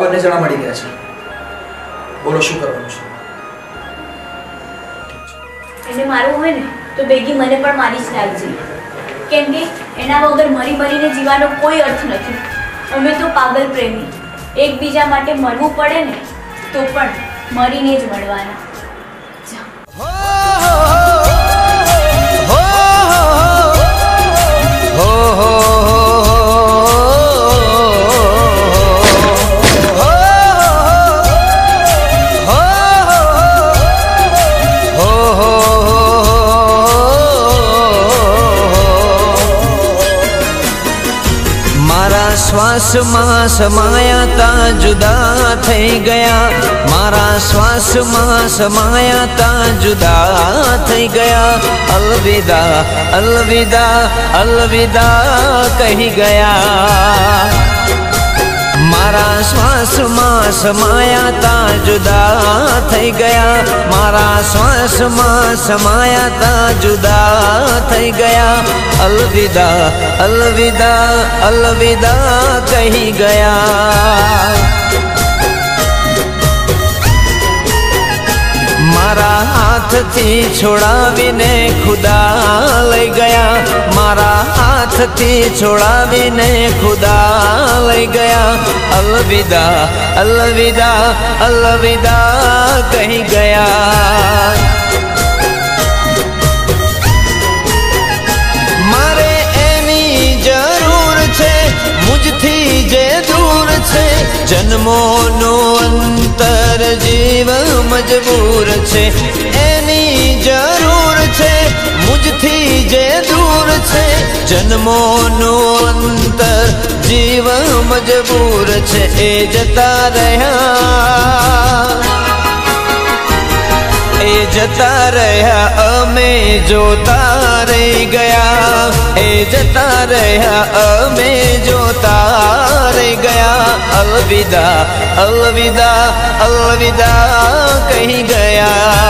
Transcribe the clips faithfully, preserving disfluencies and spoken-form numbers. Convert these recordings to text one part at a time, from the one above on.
બંને જણા મળી ગયા છે. બોલો શું કરવાનું છે? એને મારવું હોય ને તો બેગી મને પણ મારી જ નાખજે, કેમ કે એના વગર મરી મરીને જીવાનો કોઈ અર્થ નથી. અમે તો પાગલ પ્રેમી, એકબીજા માટે મરવું પડે ને તો પણ મરીને જ મળવાના. श्वास में समाया ता जुदा थई गया, मारा श्वास में समाया ता जुदा थई गया। अलविदा अलविदा अलविदा कही गया, मारा श्वास में समाया ता जुदा थई गया, मारा श्वास में समाया ता जुदा थई गया। अलविदा अलविदा अलविदा कही गया। मारा हाथ थी छोड़ावीने खुदा लई गया, मारा हाथ थी छोड़ावीने खुदा लई गया। अलविदा अलविदा अलविदा कही गया। मारे एनी जरूर छे मुझथी जे दूर छे, जन्मोनो अंतर जीव मजबूर छे। एनी जरूर छे मुझथी जे दूर छे, जन्मोनो अंतर जीव मजबूर छे। ए जता रहा ए जता रहा अमे जोता रही गया, ए जता रहा अमे जोता रही गया। अलविदा अलविदा अलविदा कही गया।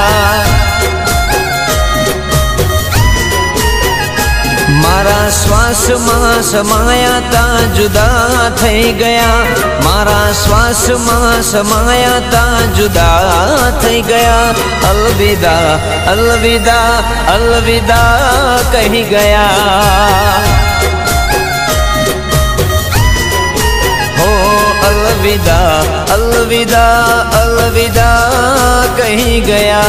मारा श्वास में समाया ता जुदा थई गया, मारा श्वास में समाया ता जुदा थई गया। अलविदा अलविदा अलविदा कही गया। हो अलविदा अलविदा अलविदा कही गया।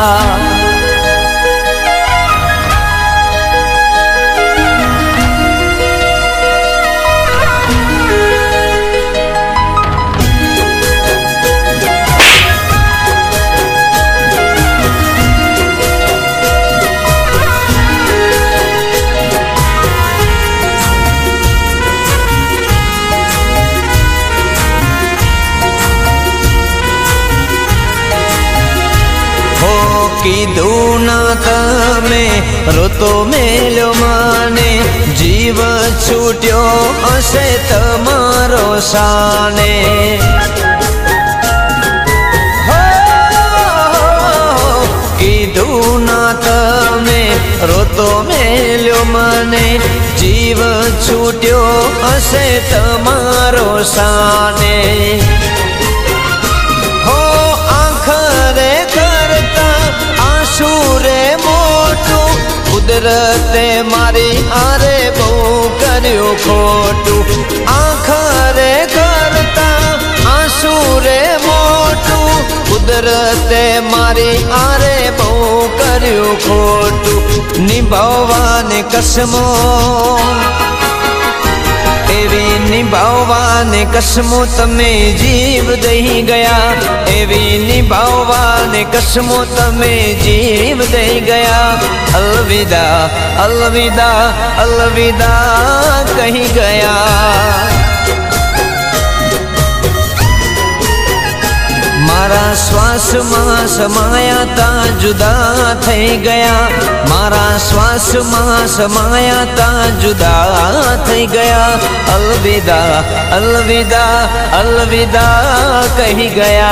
कीधु ना तमे रोतो मेलो माने, जीव छूट्यो हसे तमारो शाने। कीधु ना तमे रोतो मेलो माने, जीव छूट्यो हसे तमारो शाने। हो आखरे करता आशूरे मोटू, कुदरते मारी हारे बहु कर्यो खोटू। आखरे करता आशूरे मोटू, कुदरते मारी हारे बहु कर्यो खोटू। निभाववाने कसमो एवी निभाववाने कसमो तमे जीव दई गया, एवी निभाववाने कसमो तमे जीव दई गया। अलविदा अलविदा अलविदा कही गया। मारा श्वास में समाया ता जुदा थई गया, मारा श्वास में समाया ता जुदा थई गया। अलविदा अलविदा अलविदा कही गया।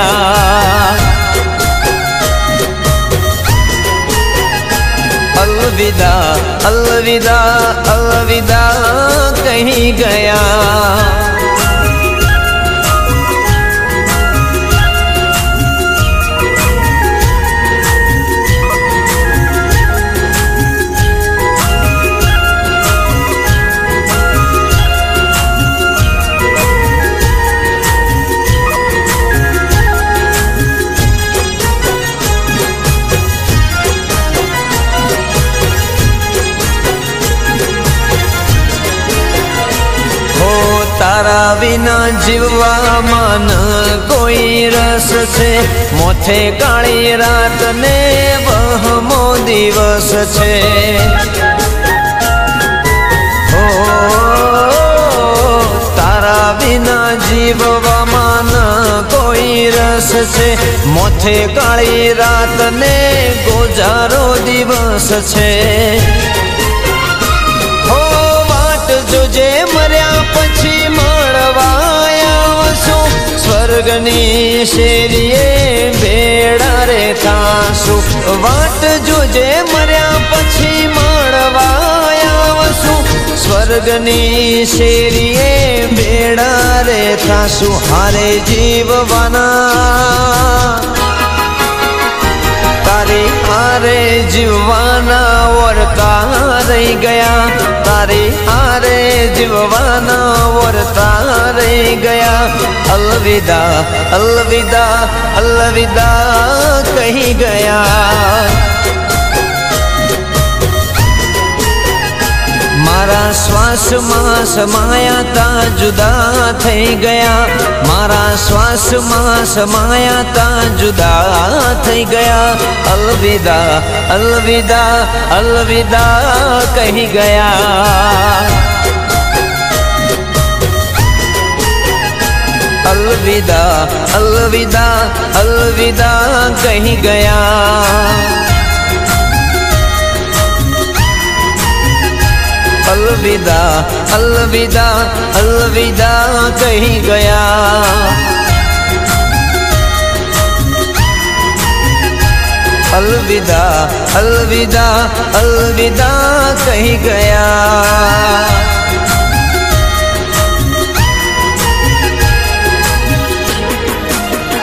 अलविदा अलविदा अलविदा कही गया। तारा विना जीववामां न कोई रस छे। मोथे काળી रात ने वहमो दिवस छे। हो तारा विना जीववामां न कोई रस छे। मोथे काળી रात ने गोजारो दिवस छे। हो वाट जोजे मर्या पछी मळवा आवशो। स्वर्गनी शेरीए भेड़ा रे थाशो। वाट जोजे मर्या पछी मळवा आवशो। स्वर्गनी शेरीए भेड़ा रे थाशो। हारे जीववाना तारे हारे जीववाना वरता रही गया। तारे हारे जीववाना वरता रही गया। अलविदा अलविदा अलविदा कही गया। मारा श्वास में समाया ता जुदा थई गया। मारा श्वास में समाया ता जुदा थई गया। अलविदा अलविदा अलविदा कही गया। अलविदा अलविदा अलविदा कही गया। अलविदा अलविदा अलविदा कही गया। अलविदा अलविदा अलविदा कही गया।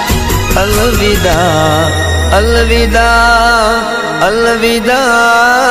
अलविदा अलविदा अलविदा